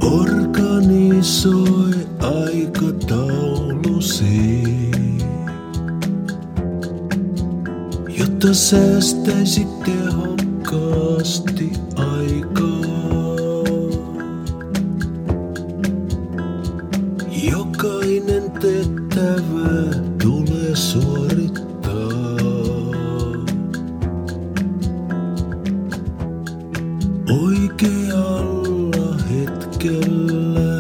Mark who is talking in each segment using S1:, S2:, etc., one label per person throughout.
S1: Organisoi aikataulusi, jotta säästäisi tehokkaasti aikaa. Jokainen tehtävä tulee suorittaa. Oikealla hetkellä.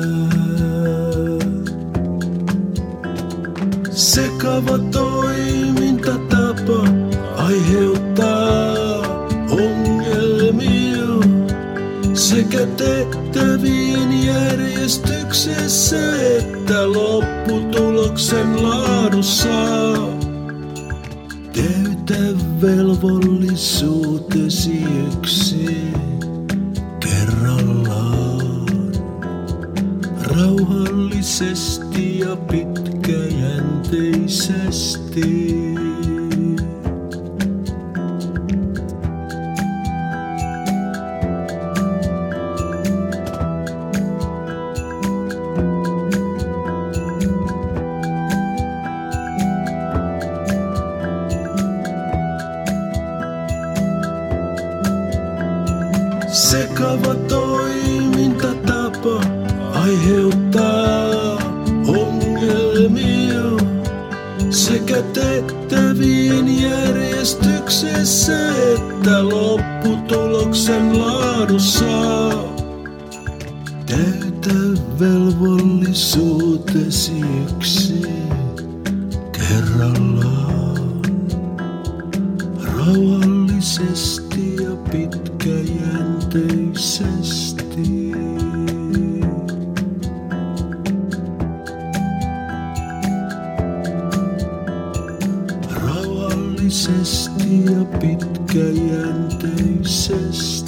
S1: Sekava toimintatapa aiheuttaa ongelmia sekä tehtävien järjestyksessä että lopputuloksen laadussa. Täytä velvollisuutesi yksin kerrallaan, rauhallisesti ja pitkäjänteisesti. Sekava toimintatapa aiheuttaa ongelmia sekä tehtävien järjestyksessä että lopputuloksen laadussa. Täytä velvollisuutesi yksin kerrallaan, rauhallisesti ja pitkäjänteisesti. Rauhallisesti ja pitkäjänteisesti.